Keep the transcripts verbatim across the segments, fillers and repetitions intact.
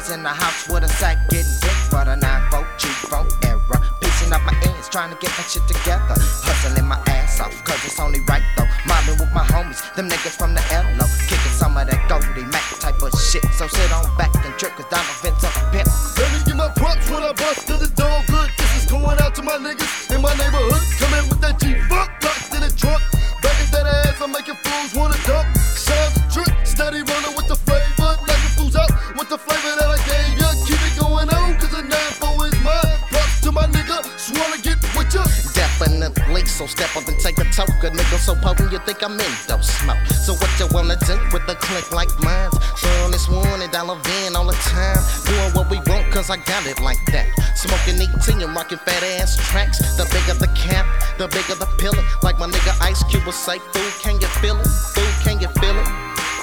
was in the house with a sack getting big for the nine four G phone era. Piecing up my ends, trying to get my shit together. Hustling my ass off, cause it's only right though. Mobbing with my homies, them niggas from the L O. Kicking some of that Goldie Mac type of shit. So sit on back and trip, cause I'm a Vince of a pimp. Let me get my props when I bust to the door good. This is going out to my niggas in my neighborhood. Come in with that G-Fuck, locked in the trunk. Back at that ass, I'm making fools wanna dump. Sounds a trick, steady running with the flavor. Knocking fools out with the flavor that I gave ya. Keep it going on, cause the nine four is mine. Props to my nigga, just wanna get with ya. Definitely, so step up and take a toke. A nigga so potent you think I'm in dope smoke. So what you wanna do with a click like mine? So on this one and dollar van all the time. Doing what we want cause I got it like that. Smoking eighteen and rocking fat ass tracks. The bigger the cap, the bigger the pillar. Like my nigga Ice Cube will say, fool, can you feel it? Fool, can you feel it?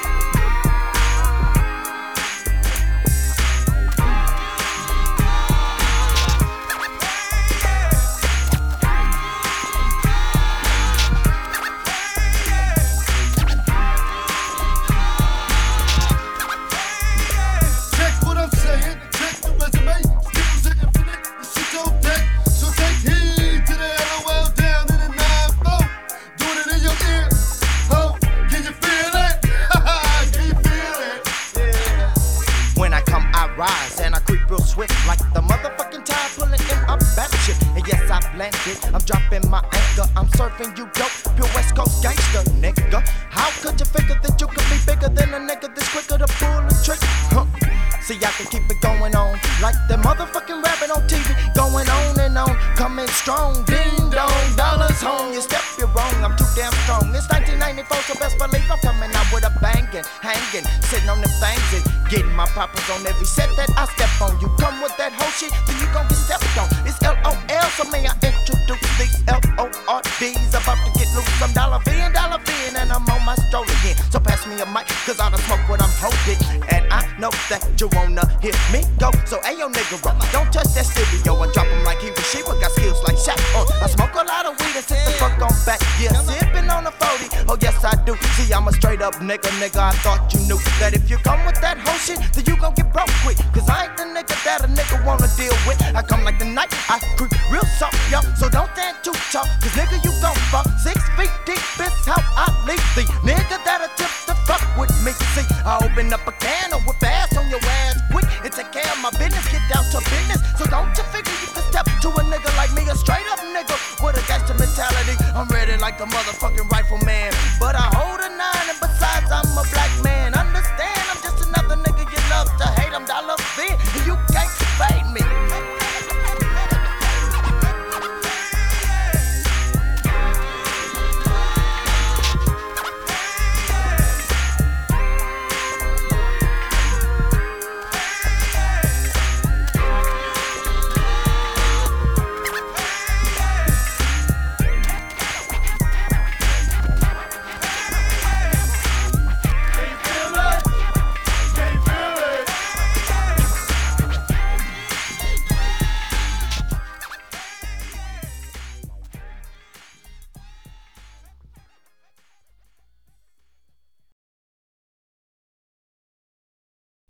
And I creep real swift like the motherfucking tide pulling in a battleship. And yes, I've landed, I'm dropping my anchor. I'm serving you dope, pure West Coast gangster, nigga. How could you figure that you could be bigger than a nigga that's quicker to pull a trick? Huh. See, I can keep it going on like the motherfucking rabbit on T V. Going on and on, coming strong. Ding dong, dollars home. You step, you're wrong, I'm too damn strong. It's nineteen ninety-four, so best believe I'm coming out with a bangin', hanging, sitting on the things and getting my poppers on every set that I step on. You come with that whole shit, then you gon' get stepped on. It's L O L, so may I introduce these L O R Ds. About to get loose, some dollar bin, dollar bin, and I'm on my stroll again. So pass me a mic, cause I done smoke what I'm holding. And I know that you wanna hear me go. So ayo nigga, rock, don't touch that stereo. I drop him like he was Sheba, got skills like Shaq. Uh, I smoke a lot of weed and sit the fuck on back. Yeah, sippin' on a forty, oh yes I do. See, I'm a straight up nigga, nigga, I thought you knew that if you come with that whole shit, then you gon' get broke quick. Cause I ain't the nigga that a nigga wanna deal with. I come like the night, I creep real soft, yo. So don't stand too tall, cause nigga you gon' fall six feet deep, this how I leave the nigga that attempt to fuck with me. See, I open up a can of whip ass on your ass quick and take care of my business, get down to business. So don't you figure you can step to a nigga like me, a straight up nigga with a gangster mentality. I'm ready like the motherfucking right